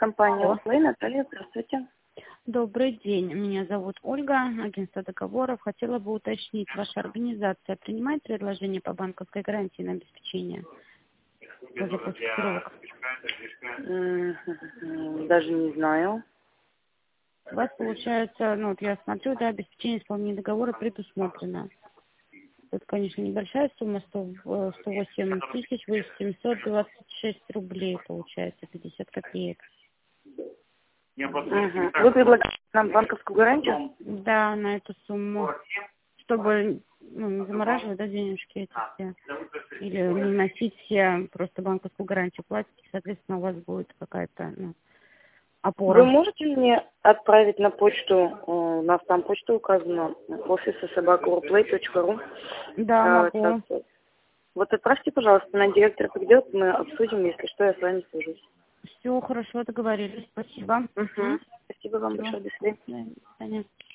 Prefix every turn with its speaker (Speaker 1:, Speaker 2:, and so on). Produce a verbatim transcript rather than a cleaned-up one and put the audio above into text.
Speaker 1: Компания
Speaker 2: Алло.
Speaker 1: Уплей, Наталья, здравствуйте.
Speaker 2: Добрый день. Меня зовут Ольга, агентство договоров. Хотела бы уточнить, ваша организация принимает предложения по банковской гарантии на обеспечение после срок?
Speaker 1: М, Даже не знаю.
Speaker 2: У вас получается, ну вот я смотрю, да, обеспечение исполнения договора предусмотрено. Тут, конечно, небольшая сумма, сто, э, сто восемь тысяч восемьсот двадцать шесть рублей получается, пятьдесят копеек.
Speaker 1: Мгм. Вы предлагаете нам банковскую гарантию?
Speaker 2: Да, на эту сумму, чтобы ну, не замораживать, да, денежки эти все. Или не вносить все, просто банковскую гарантию платите, соответственно, у вас будет какая-то ну,
Speaker 1: Вы
Speaker 2: опора.
Speaker 1: можете мне отправить на почту, э, у нас там почта указана, офиса собака уплей точка ру.
Speaker 2: Да,
Speaker 1: Э,
Speaker 2: могу.
Speaker 1: сейчас, Вот отправьте, пожалуйста, на директора придет, мы обсудим, если что, я с вами свяжусь.
Speaker 2: Все, хорошо, договорились. Спасибо.
Speaker 1: Угу. Спасибо вам
Speaker 2: Все.
Speaker 1: большое, до свидания.
Speaker 2: До свидания.